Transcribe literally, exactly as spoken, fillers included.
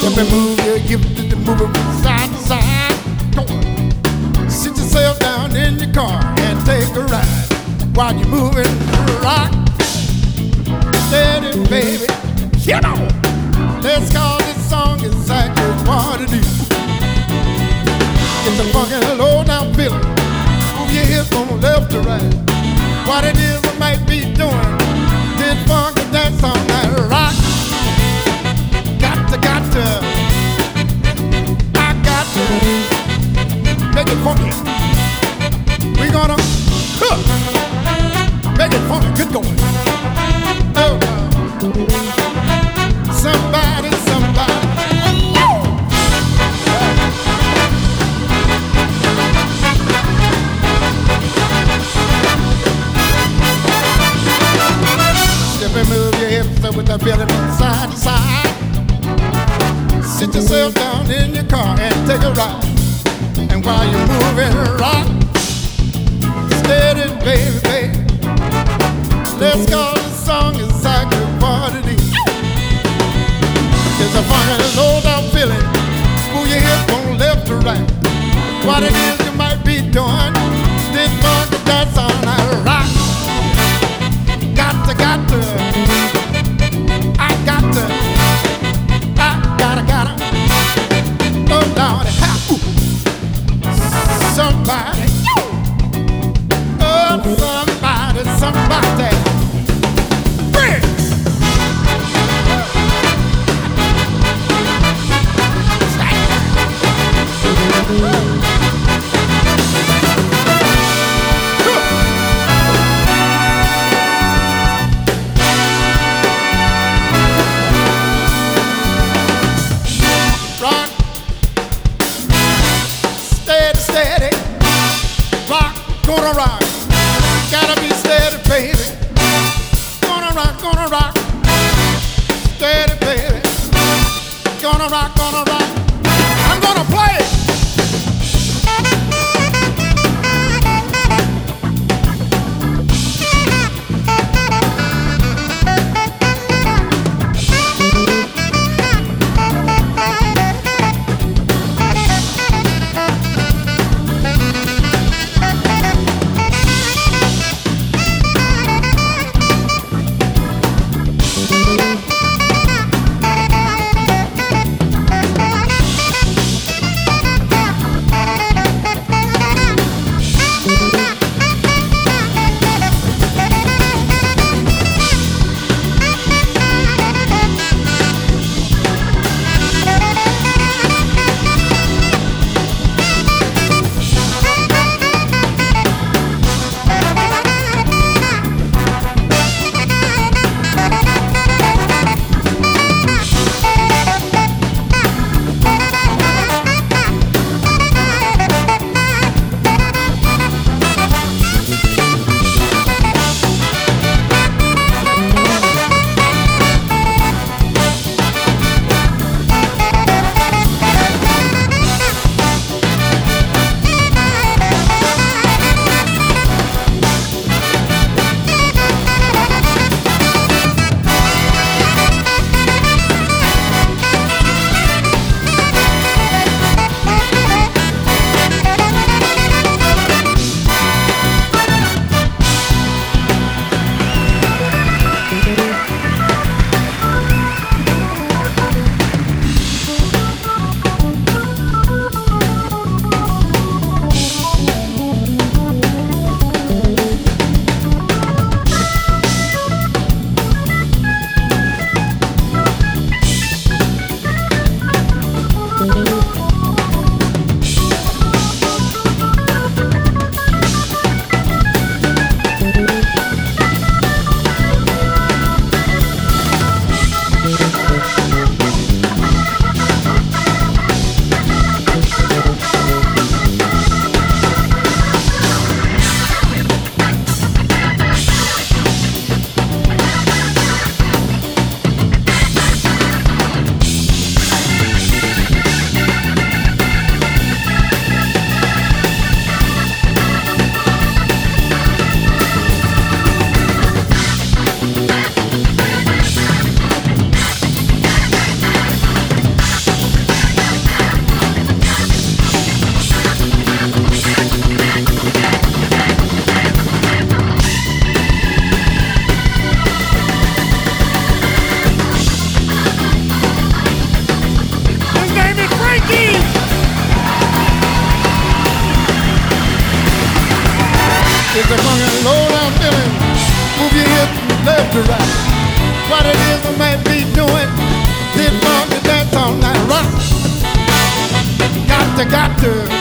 and move your hips to move it from side to side. Go on. Sit yourself down in your car and take a ride while you're moving. Rock steady, baby. You know, let's call this song exactly what it is. It's a funky low down feeling. Move your hips from left to right. What it is I might be doing. This funky dance on that rock. Got to, got to. I got to make it funky. We gonna huh, make it funky. Good going. Oh, somebody, somebody. Step and move your hips up with that belly from side to side. Sit yourself down in your car and take a ride. And while you're moving, rock steady, baby, baby. Let's call this song exactly what it is. It's a funky low down feeling. Move your hips from left to right. What it is you might be doing. This funky dance on that rock. Got to, got to. I got to. I gotta, gotta. Oh Lordy, ha, ooh. Somebody. Oh, somebody, somebody. Bring. Rock, steady, steady. Rock, gonna rock. Gotta be steady, baby. Gonna rock, gonna rock. Steady, baby. Gonna rock, gonna rock. I'm gonna play it. love to rock. What it is I may be doing, this monkey dance all night rock. Got to, got to.